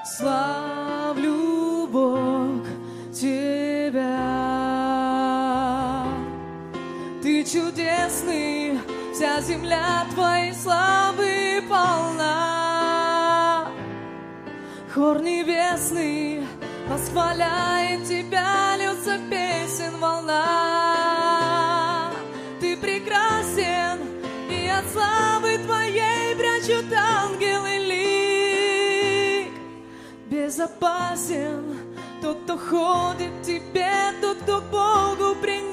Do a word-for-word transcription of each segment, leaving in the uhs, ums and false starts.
Славлю, Бог, Тебя. Ты чудесный, вся земля Твоей славы полна. Хор небесный восхваляет Тебя, льется песен волна. Ты прекрасен, и от славы Твоей прячут ангелы лик. Безопасен тот, кто ходит к Тебе, тот, кто к Богу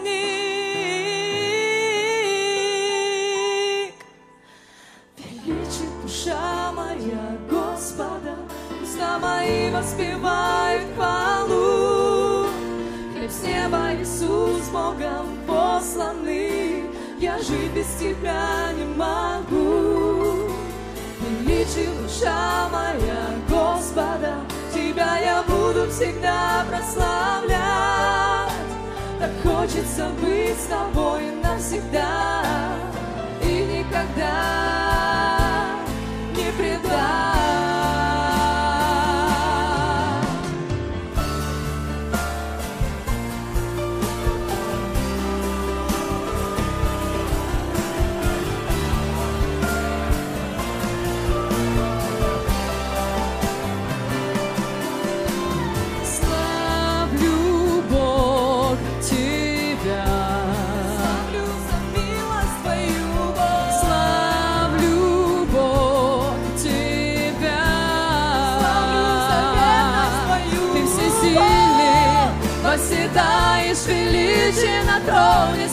приник. Величит душа моя Господа, уста мои воспевают хвалу. Хлеб с неба Иисус Богом посланный, я жить без Тебя не могу. Величит душа моя Господа, Тебя я буду всегда прославлять. Так хочется быть с Тобой навсегда и никогда не предать. Восседаешь величие на троне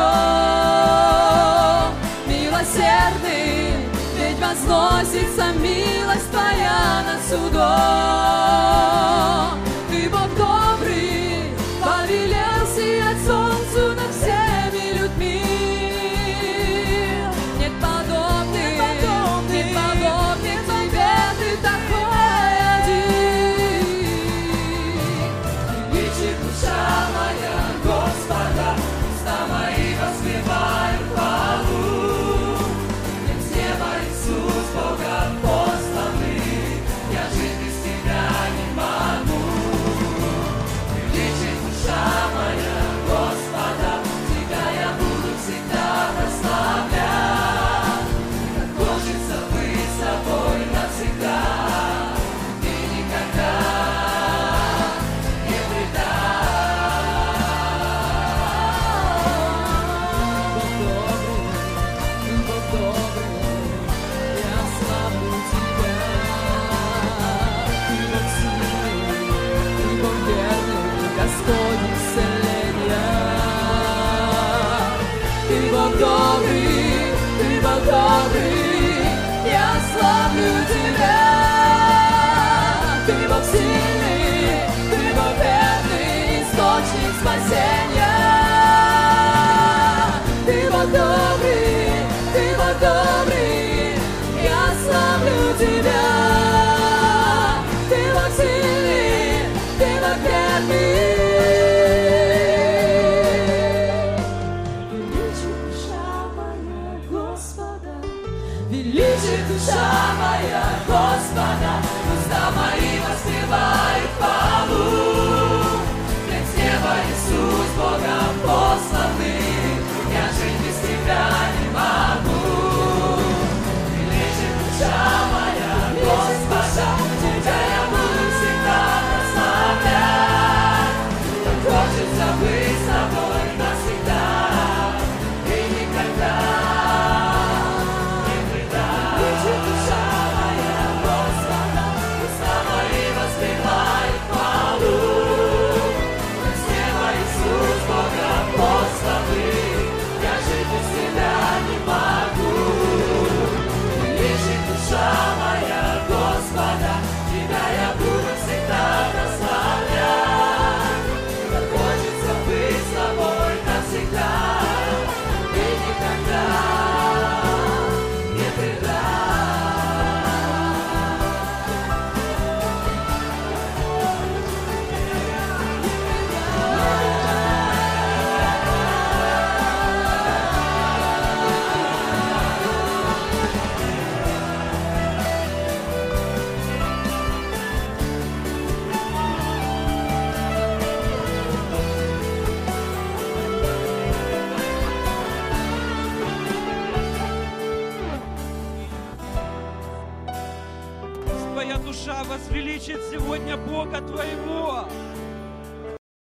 своем, милосердный, ведь возносится милость Твоя над судом. Ты Бог добрый, повелел сиять солнцу над всеми людьми. Нет подобных, нет подобных Тебе, Ты такой один. Величит душа моя Господа, уста мои воспевают хвалу. Хлеб с неба Иисус Бога посланный, я жить без возвеличить сегодня Бога твоего.